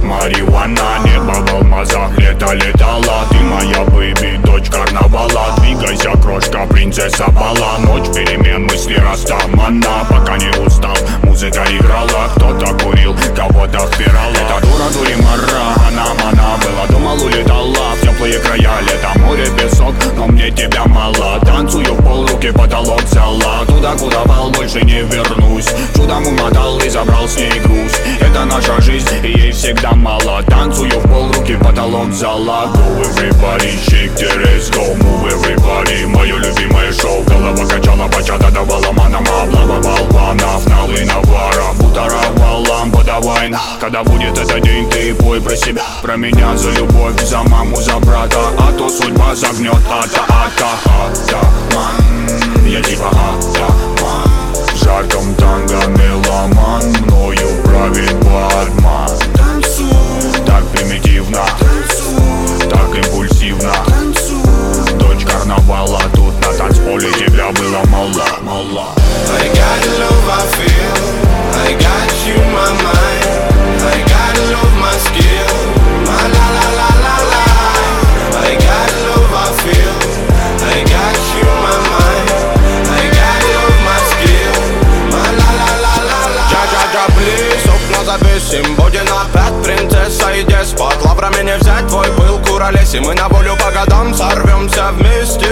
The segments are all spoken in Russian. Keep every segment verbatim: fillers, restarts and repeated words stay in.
Марихуана, небо в алмазах, лето летала. Ты моя бэйби, дочь карнавала. Двигайся, крошка, принцесса бала. Ночь перемен, мысли растамана. Пока не устал, музыка играла. Кто-то курил, кого-то впирал. Это дура, дури, мара, она, мана. Была, думал, улетала в теплые края. Лето, море, песок, но мне тебя мало. Танцую в пол, руки потолок зала. Туда, куда вал, больше не вернусь. Чудом умотал и забрал с ней груз. Это наша жизнь, и ей всегда мало. Танцую в пол, руки потолок зала. Go everybody, shake the ass, go move everybody. Мое любимое шоу, голова качала, бачата давала манам. Облава балванов, налы навара. Бутара валам, подавай на. Когда будет этот день, ты пой про себя. Про меня, за любовь, за маму, за брата. А то судьба загнет, ата, ата, атаман. Я типа атаман. В жарком танго меломан. Мною правит бармен. Так примитивно, так импульсивно. Дочь карнавала, тут на танцполе тебя было мало, мало. I got the love I feel, I got you my mind, I got the love my skill, my la la la la la. I got the love I feel, I got you my mind, I got the love my skill, my la la la la la. Джа-джа-джа, плиз, окна завесим, будем опять принцесса и деспот. Лаврами не взять твой пыл, куролес, и мы на волю по годам сорвемся вместе.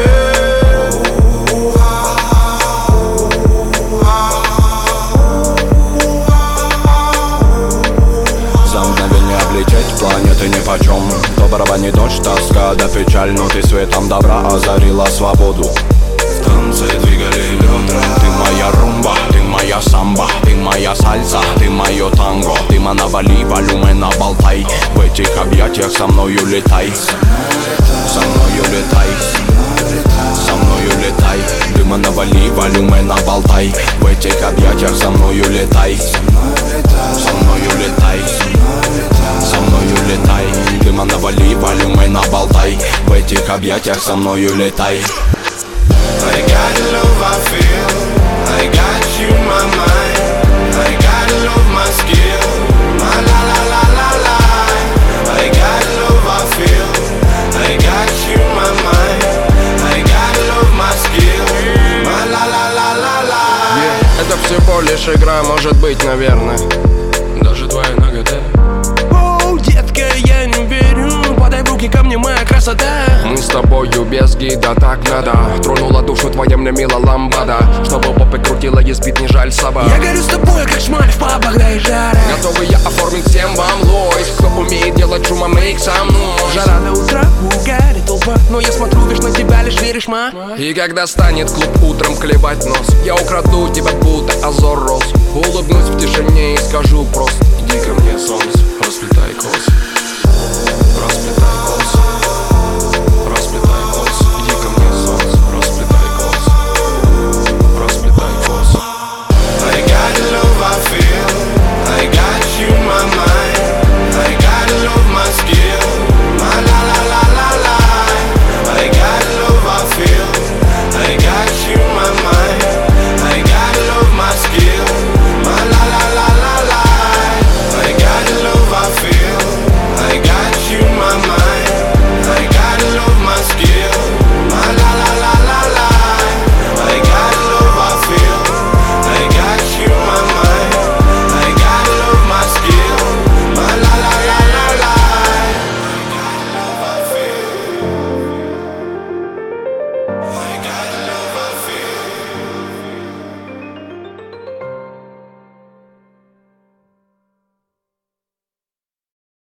Планеты нипочем, доброго не дождь, тоска да печаль. Но ты светом добра озарила свободу. В танце двигали бедра. Ты моя румба, ты моя самба, ты моя сальса, ты мое танго. Ты манавали, волюме на болтай. В этих объятиях со мною летай. Со мною летай. Со мною летай. Ты манавали, волюме на болтай. В этих объятиях со мною летай. Со мною летай. Со мною летай. Дыма навали, волюме набалтай. В этих объятиях со мною летай. I got the love I feel, I got you my mind, I got the love my skill, my la la la la la. I got the love I feel, I got you my mind, I got the love my skill, my la la la la la. Yeah, это всего лишь игра, может быть, наверное. Даже твоя нагота. Детка, я не верю, подай в руки ко мне, моя красота. Мы с тобою без гида, так надо. Тронула душу твоя мне мила ламбада. Чтобы попы крутила, избит не жаль собак. Я горю с тобой, как шмаль в пабах, да и жара. Готовы я оформить всем вам лойс. Кто умеет делать шума, мейк со мной. Жара до утра, угарит толпа. Но я смотрю, видишь, на тебя лишь веришь, ма. И когда станет клуб утром клевать нос, я украду тебя, будто азор роз. Улыбнусь в тишине и скажу просто: иди ко мне, солнце, расплетай косы.